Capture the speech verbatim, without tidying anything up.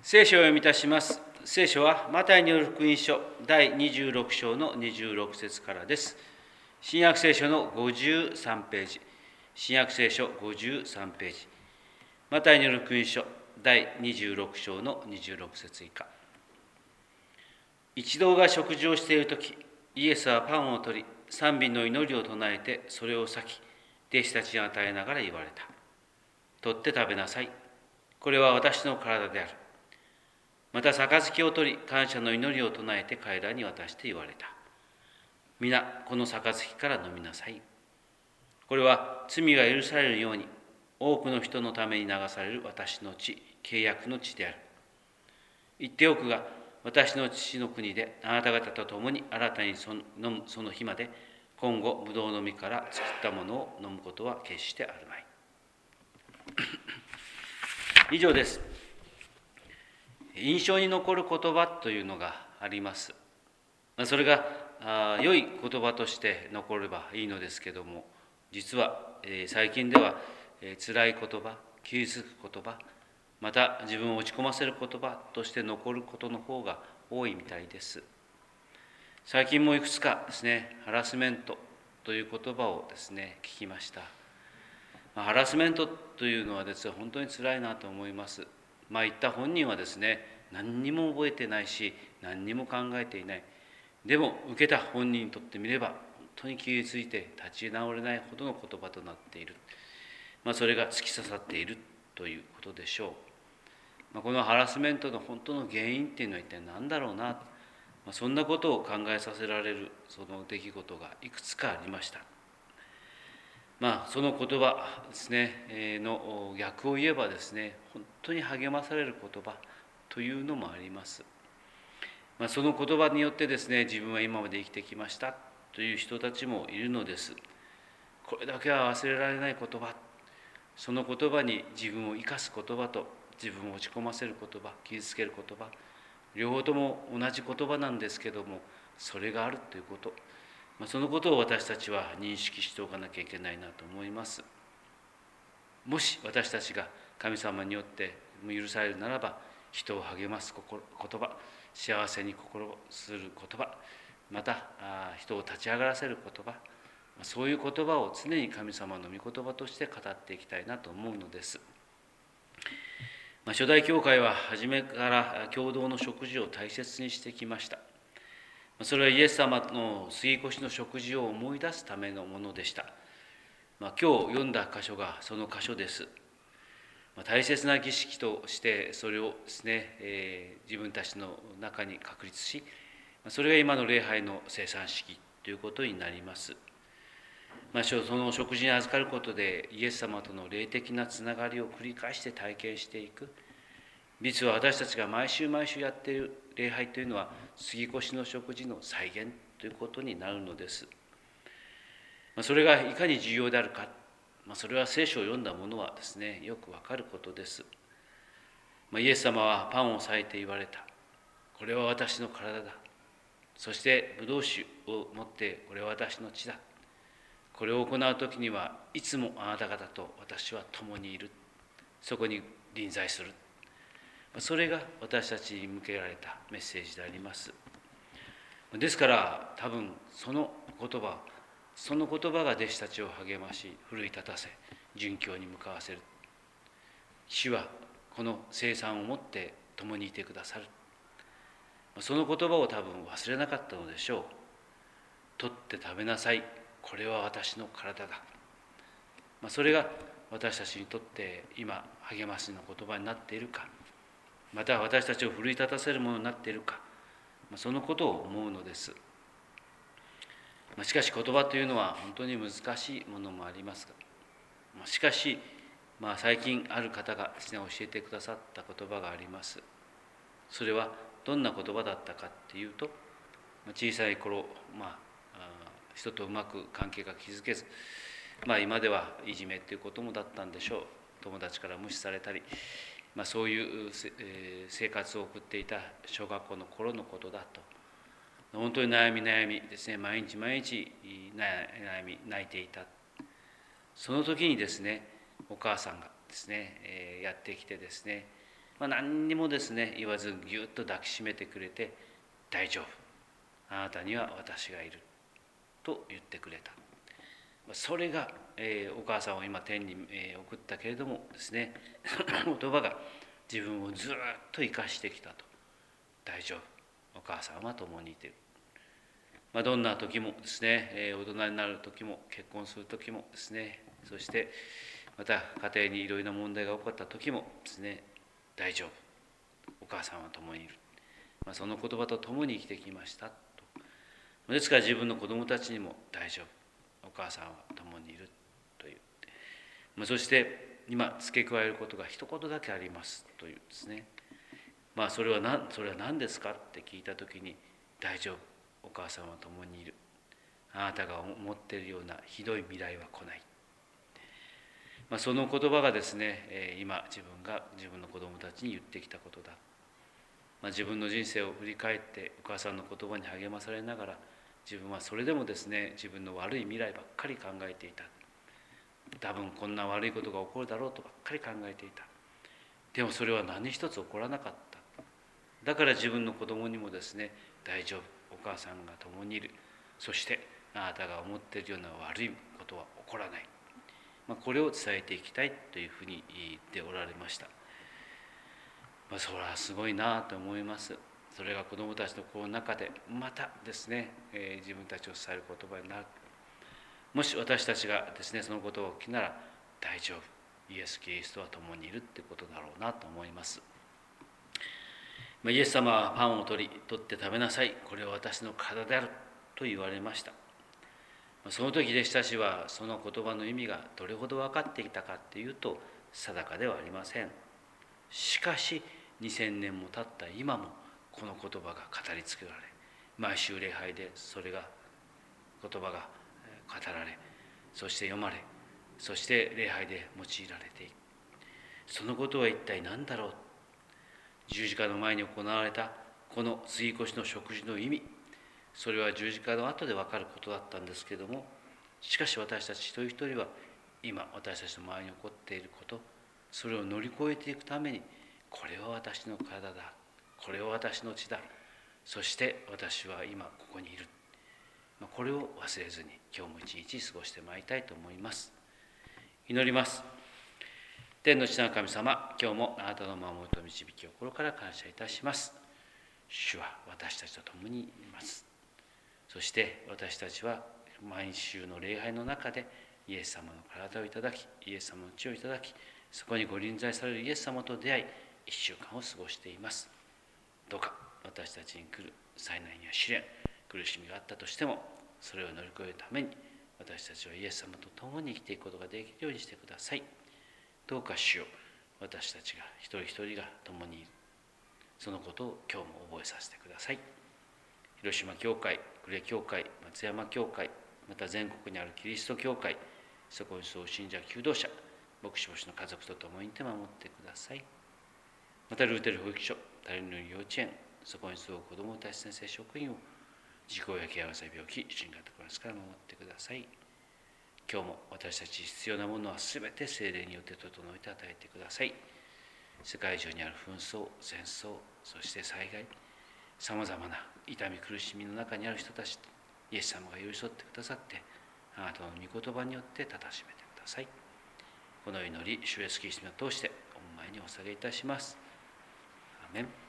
聖書を読みいたします。聖書はマタイによる福音書だいにじゅうろく章のにじゅうろく節からです。新約聖書のごじゅうさんページ、新約聖書ごじゅうさんページ、マタイによる福音書だいにじゅうろく章のにじゅうろく節以下。一同が食事をしているとき、イエスはパンを取り、賛美の祈りを唱えて、それを裂き、弟子たちに与えながら言われた。取って食べなさい。これは私の体である。また杯を取り、感謝の祈りを唱えて彼らに渡して言われた。皆、この杯から飲みなさい。これは罪が許されるように、多くの人のために流される私の血、契約の血である。言っておくが、私の父の国であなた方と共に新たにその飲むその日まで、今後、ぶどうの実から作ったものを飲むことは決してあるまい。以上です。印象に残る言葉というのがあります。それがあ良い言葉として残ればいいのですけども、実は、えー、最近では、えー、辛い言葉、傷つく言葉、また自分を落ち込ませる言葉として残ることの方が多いみたいです。最近もいくつかですね、ハラスメントという言葉をですね、聞きました。まあ、ハラスメントというのはですね、本当に辛いなと思います。まあ言った本人はですね、何にも覚えてないし、何にも考えていない。でも受けた本人にとってみれば、本当に傷ついて立ち直れないほどの言葉となっている。まあ、それが突き刺さっているということでしょう。まあ、このハラスメントの本当の原因っていうのは一体何だろうな、まあ、そんなことを考えさせられるその出来事がいくつかありました。まあ、その言葉ですねの逆を言えばですね、本当に励まされる言葉というのもあります。まあ、その言葉によってですね、自分は今まで生きてきましたという人たちもいるのです。これだけは忘れられない言葉、その言葉に自分を生かす言葉と自分を落ち込ませる言葉、傷つける言葉、両方とも同じ言葉なんですけども、それがあるということ、まあ、そのことを私たちは認識しておかなきゃいけないなと思います。もし私たちが神様によって許されるならば、人を励ます言葉、幸せに心する言葉、また人を立ち上がらせる言葉、そういう言葉を常に神様の御言葉として語っていきたいなと思うのです。まあ、初代教会は初めから共同の食事を大切にしてきました。それはイエス様の杉越の食事を思い出すためのものでした。まあ、今日読んだ箇所がその箇所です。まあ、大切な儀式としてそれをですね、えー、自分たちの中に確立し、それが今の礼拝の生産式ということになります。まあ、その食事に預かることでイエス様との霊的なつながりを繰り返して体験していく。実は私たちが毎週毎週やっている礼拝というのは杉越の食事の再現ということになるのです。まあ、それがいかに重要であるか、まあ、それは聖書を読んだ者はですね、よくわかることです。まあ、イエス様はパンを裂いて言われた。これは私の体だ。そしてブドウ酒を持って、これは私の血だ。これを行うときにはいつもあなた方と私は共にいる。そこに臨在する。それが私たちに向けられたメッセージであります。ですから多分その言葉、その言葉が弟子たちを励まし、奮い立たせ、殉教に向かわせる。主はこの聖餐をもって共にいてくださる。その言葉を多分忘れなかったのでしょう。取って食べなさい。これは私の体だ。まあ、それが私たちにとって今励ましの言葉になっているか、また私たちを奮い立たせるものになっているか、まあ、そのことを思うのです。まあ、しかし言葉というのは本当に難しいものもありますが、まあ、しかし、まあ、最近ある方がですね、教えてくださった言葉があります。それはどんな言葉だったかっていうと、小さい頃、まあ、人とうまく関係が築けず、まあ、今ではいじめということもだったんでしょう。友達から無視されたり、まあ、そういう生活を送っていた小学校の頃のことだと。本当に悩み悩みですね、毎日毎日悩み泣いていた。その時にですね、お母さんがですね、やってきてですね、 まあ、何にもですね言わずぎゅっと抱きしめてくれて、大丈夫、あなたには私がいると言ってくれた。それが、えー、お母さんを今天に、えー、送ったけれどもですね、その言葉が自分をずっと生かしてきたと。大丈夫、お母さんは共にいている。まあ、どんな時もですね、えー、大人になる時も結婚する時もですね、そしてまた家庭にいろいろな問題が起こった時もですね、大丈夫、お母さんは共にいる。まあ、その言葉と共に生きてきましたと。ですから自分の子供たちにも大丈夫、お母さんは共にいるという。まあ、そして今付け加えることが一言だけありますというですね。まあそれは何、それは何ですかって聞いた時に、大丈夫、お母さんは共にいる。あなたが思っているようなひどい未来は来ない。まあ、その言葉がですね、今自分が自分の子供たちに言ってきたことだ。まあ、自分の人生を振り返ってお母さんの言葉に励まされながら、自分はそれでもですね、自分の悪い未来ばっかり考えていた。多分こんな悪いことが起こるだろうとばっかり考えていた。でもそれは何一つ起こらなかった。だから自分の子供にもですね、大丈夫、お母さんが共にいる。そしてあなたが思っているような悪いことは起こらない。まあ、これを伝えていきたいというふうに言っておられました。まあ、それはすごいなと思います。それが子どもたちの心の中でまたですね、えー、自分たちを伝える言葉になる。もし私たちがですねそのことを聞きなら、大丈夫、イエス・キリストは共にいるってことだろうなと思います。まあ、イエス様はパンを取り取って食べなさい、これは私の体であると言われました。その時弟子たちはその言葉の意味がどれほど分かっていたかっていうと定かではありません。しかしにせんねんも経った今もこの言葉が語り継がれ、毎週礼拝でそれが言葉が語られ、そして読まれ、そして礼拝で用いられていく。そのことは一体何だろう。十字架の前に行われたこの杉越の食事の意味、それは十字架の後で分かることだったんですけれども、しかし私たち一人一人は今私たちの周りに起こっていること、それを乗り越えていくために、これは私の体だ、これは私の血だ、そして私は今ここにいる、これを忘れずに今日も一日過ごしてまいりたいと思います。祈ります。天の父なる神様、今日もあなたの守りと導きを心から感謝いたします。主は私たちと共にいます。そして私たちは毎週の礼拝の中でイエス様の体をいただき、イエス様の血をいただき、そこにご臨在されるイエス様と出会い、一週間を過ごしています。どうか私たちに来る災難や試練、苦しみがあったとしても、それを乗り越えるために私たちはイエス様と共に生きていくことができるようにしてください。どうか主よ、私たちが一人一人が共にいる、そのことを今日も覚えさせてください。広島教会、呉教会、松山教会、また全国にあるキリスト教会、そこにそう信者求道者、牧師牧師の家族と共にいて守ってください。またルーテル保育所、タレンの幼稚園、そこに住む子どもたち先生職員を事故や怪我病気、新型コロナから守ってください。今日も私たち必要なものはすべて聖霊によって整えて与えてください。世界中にある紛争、戦争、そして災害、さまざまな痛み苦しみの中にある人たち、イエス様が寄り添ってくださって、あなたの御言葉によってたたしめてください。この祈り、主イエスキリストを通してお前にお下げいたします。アーメン。